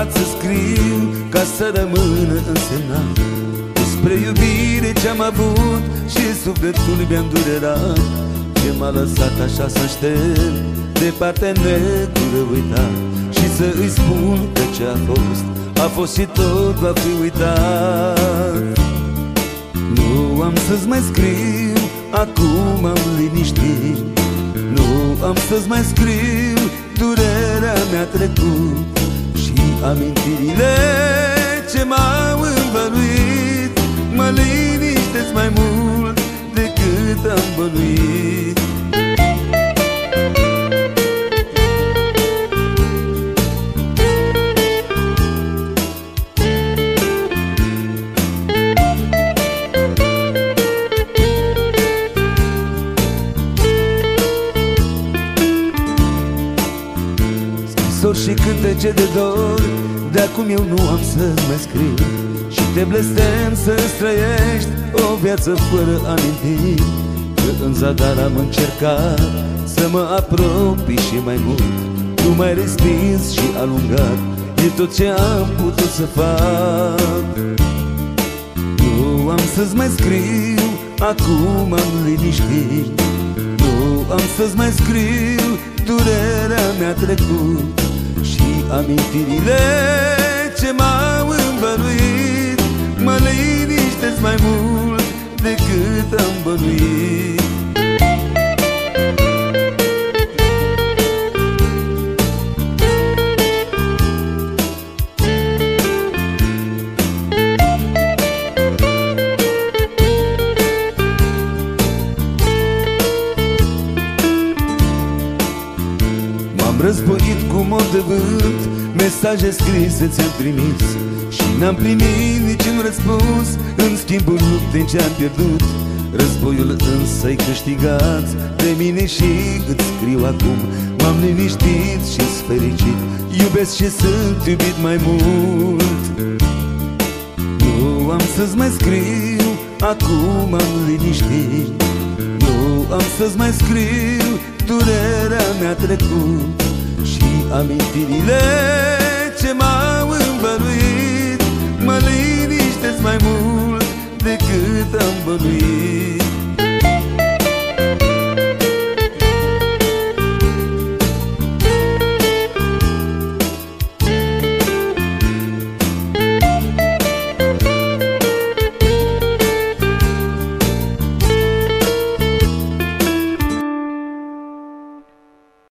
lăsat să scriu ca să rămână însemnat despre iubire ce-am avut și sufletul mi-a îndurerat. Ce m-a lăsat așa să aștept de partea necură uitat și să îi spun că ce a fost și tot va fi uitat. Nu am să-ți mai scriu, acum am liniștit. Nu am să-ți mai scriu, durerea mi-a trecut și amintirile ce m-au învăluit mă liniștesc mai mult decât am bănuit. Scrisori și cântece de dor, de acum eu nu am să mai scriu și te blestem să-ți trăiești o viață fără amintiri. Că în zadar am încercat să mă apropii și mai mult, tu m-ai respins și alungat, e tot ce am putut să fac. Nu am să-ți mai scriu, acum am liniștit. Nu am să-ți mai scriu, durerea mi-a trecut și amintirile ce m-au învăluit mă liniștesc mai mult decât am bănuit. M-am războit cu mod de vânt, mesaje scrise ți-am trimis și n-am primit niciun răspuns, în schimbul luptei ce-am pierdut. Războiul însă-i câștigat de mine și îți scriu acum. M-am liniștit și-s fericit, iubesc și sunt iubit mai mult. Nu am să-ți mai scriu, acum am liniștit. Nu am să-ți mai scriu, durerea mi-a trecut și amintirile ce m-au învăluit mă liniștesc mai mult decât am bănuit.